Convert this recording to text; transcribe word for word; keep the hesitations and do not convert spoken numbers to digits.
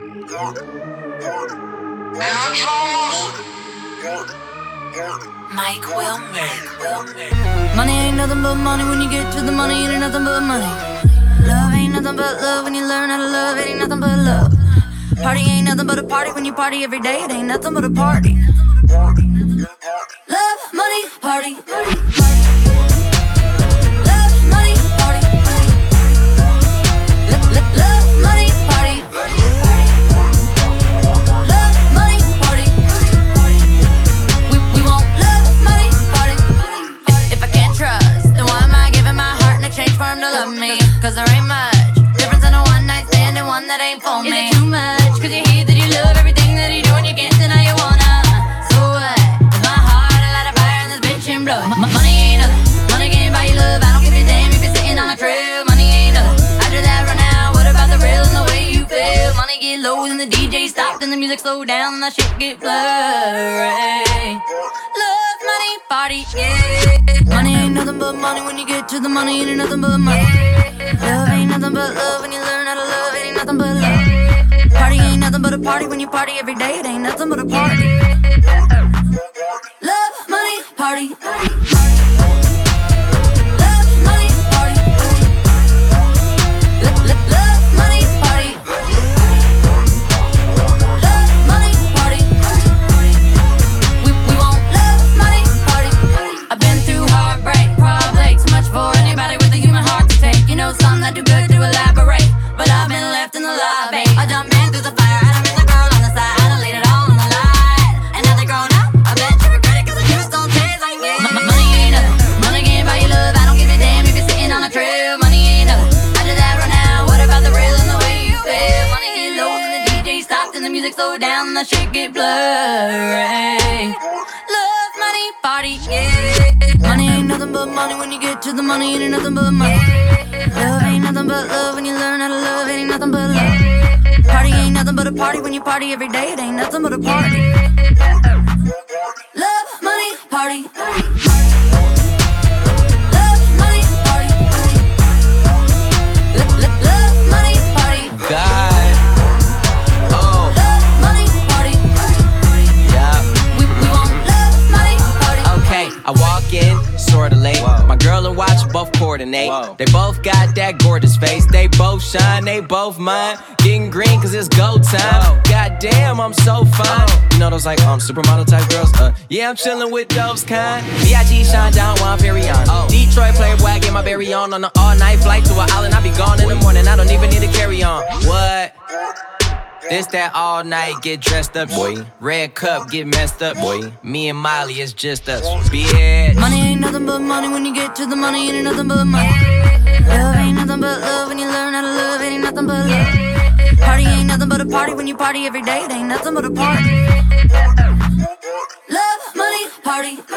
Mike will make. Money ain't nothing but money. When you get to the money, it ain't nothing but money. Love ain't nothing but love. When you learn how to love, it ain't nothing but love. Party ain't nothing but a party. When you party every day, it ain't nothing but a party. Love, money, party. Love, money, party. Love, money, party. Love, money, party. We, we want love, money, party. If, if I can't trust, then why am I giving my heart in exchange for him to love me? Cause there ain't much difference in a one night stand and one that ain't for me. Is it too much? Cause you hear that you love everything that he do and you can't deny you wanna. So what? Is my heart a light of fire and this bitch in blood? M- money ain't nothing. Money can't buy you love. I don't give a damn if you're sitting on a trail. Money ain't nothing. After that run out, what about the real and the way you feel? Money get low and the D J stopped and the music slow down and that shit get blurry. Love, money, party, yeah. Money ain't nothing but money. When you get to the money, it ain't nothing but money. Love ain't nothing but love. When you learn how to love, it ain't nothing but love. Party ain't nothing but a party. When you party every day, it ain't nothing but a party. Love, money, party. Love, money, party. Love, love, love, money, party. Love, money, party. We, we want love, money, party. I've been through heartbreak, probably too much for anybody with a human heart to take. You know something that do good to elaborate, but I've been left in the lobby. I jumped in through the fire, I done met the girl on the side, I done laid it all on the line. And now they're grown up, I bet you regret it, cause the juice don't taste like me. M- money ain't nothing, money can't buy you love. I don't give a damn if you're sitting on a trail. Money ain't nothing, after that run out, what about the real and the way you feel? Money get low and the D J stopped and the music slowed down and the shit get blurry. Love, money, party, yeah. Money ain't nothing but money. When you get to the money, it ain't nothing but money. Love ain't nothing but love. When you learn how to love, it ain't nothing but love. Party ain't nothing but a party. When you party every day, it ain't nothing but a party. Love, money, party. Love, money, party. Love, love, love, money, party. God. Oh. Love, money, party. Yeah. We, we want love, money, party. Okay, I walk in, sorta late. Whoa. My girl and watch both coordinate. Whoa. They both got that gorgeous face. They both shine, they both mine. Getting green cause it's go time. Whoa. Goddamn, I'm so fine. Whoa. You know those like um supermodel type girls? Uh, yeah, I'm chillin' with those kind. B I G shine down Juan Perrion. Oh. Detroit Playboy, I get my berry on on an all night flight to an island. I be gone in the morning. I don't even need to carry on. What? This that all night, get dressed up, boy. Red cup, get messed up, boy. Me and Molly, it's just us, bitch. Money ain't nothing but money. When you get to the money, it ain't nothing but money. Love ain't nothing but love. When you learn how to love, it ain't nothing but love. Party ain't nothing but a party. When you party every day, it ain't nothing but a party. Love, money, party.